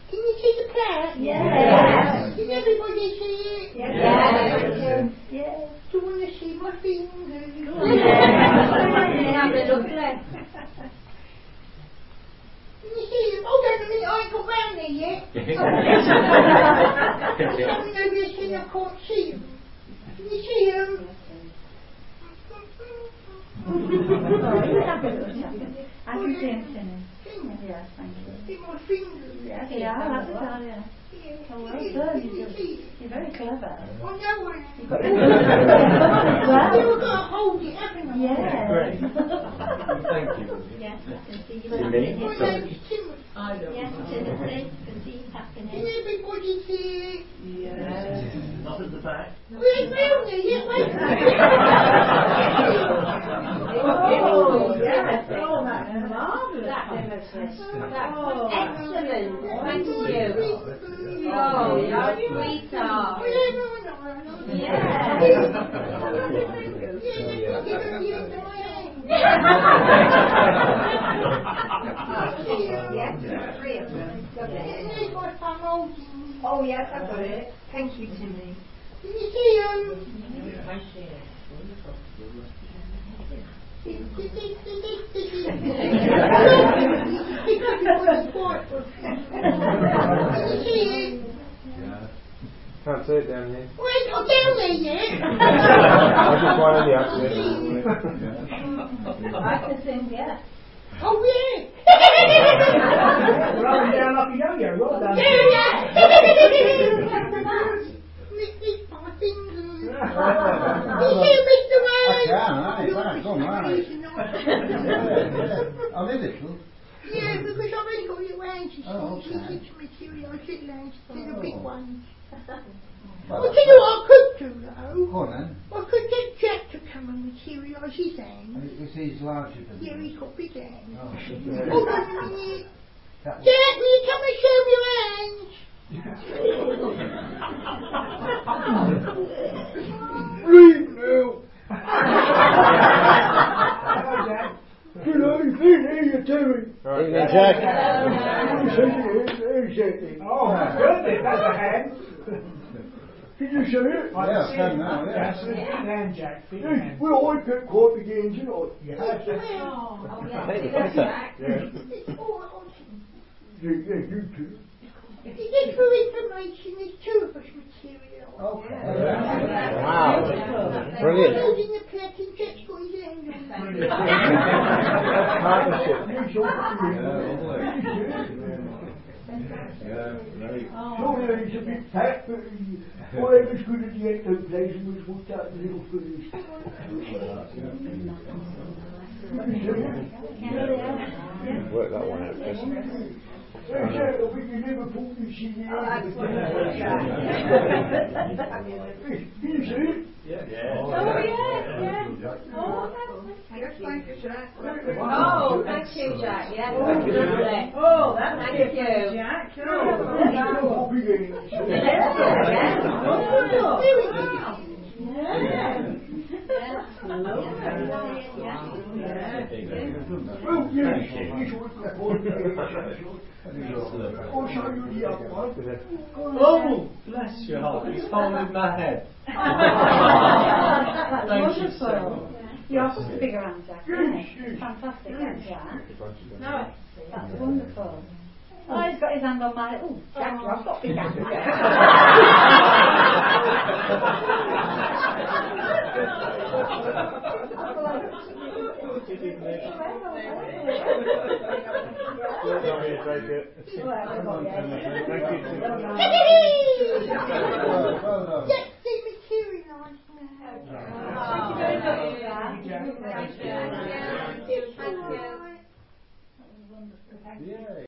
Can you see the plant? Yes. Can everybody see it? Yes. Yes. Do you want to see my fingers? Have a look left. Can you see them? Hold on a minute, I ain't got round there yet. There's something over here saying I can't see them. Can you see them? Oh, you have a look. I can see him singing. Yes, thank you. See my fingers? Yes, yeah, I'll have to tell you. Oh, well done. You're very clever. I know I am. Well, You've got to hold it, haven't you? yes. Great. Thank you. Yes, I can see you. You mean? My name's Timothy. I know. Yes, Timothy. Can see you tapping Can in. everybody see it? Yes. Not at the back. We ain't round there yet, wait. Oh, yes. Oh, that's marvellous. That demonstration. That's excellent. Thank you. Oh, you're a sweetheart. Oh, yeah, no. Yes. Yeah, give them the end of my hand. Yes, three of them. There's my thumb holding. Oh, yes, I've got it. Thank you, Timmy. Can you see them? I see it. Wonderful. Can't see it down here. Wait, I'm down there yet. I just wanted the upstairs. I can sing, yeah. Oh, yeah. Rolling down like a yo-yo, well done. Yeah. Nick my fingers. You see, Mr. Ray? I can, come on, a little. Yeah, because I've only got little hands, you see. Oh, okay. These little materials, little hands, they're the big ones. Well, Well, do you know what I could do, though? Go on then. I could get Jack to come and materialise his hands. He's larger than Yeah, you. he's got big hands. Oh, Hold on a minute. that Jack, will you come and show me your hands? Read now. Hello, Jack. Good evening, you Terry. Evening, Jack. Oh, that's good, that's a hand. Did you see it? I Yeah, can see can it. now, yeah. That's a big hand, Jack. Big hand. Well, I kept quite the game tonight. You have to. Oh, yeah. Yeah. It's all right, You too. just for information, there's two of us material. Okay. Wow. I'm Brilliant. holding the plate and Jack's got his hand on it. Partnership. Sorry, he's a bit fat, but whatever's good at the ecto place and was what's out the little foods. Work that one out, Chris. Hey, Jack, I think you never put this in the end. Can you see it? Yeah. Oh, yeah. Oh, thank you, Jack. Oh, thank you, Jack. Yeah, lovely. Oh, that's thank you, Jack. Oh, big hands. Well, yes, this was the point. I'll show you the other one. Oh, bless your heart. He's holding my head. That's Thank you wonderful. so much. You are such a bigger hand, Jack. Fantastic, isn't it? No, that's wonderful. Oh, he's got his hand on my... Oh, Jack, I've got big hands. Jack's dematerialised now. Thank you. Thank you. Thank you. Yeah.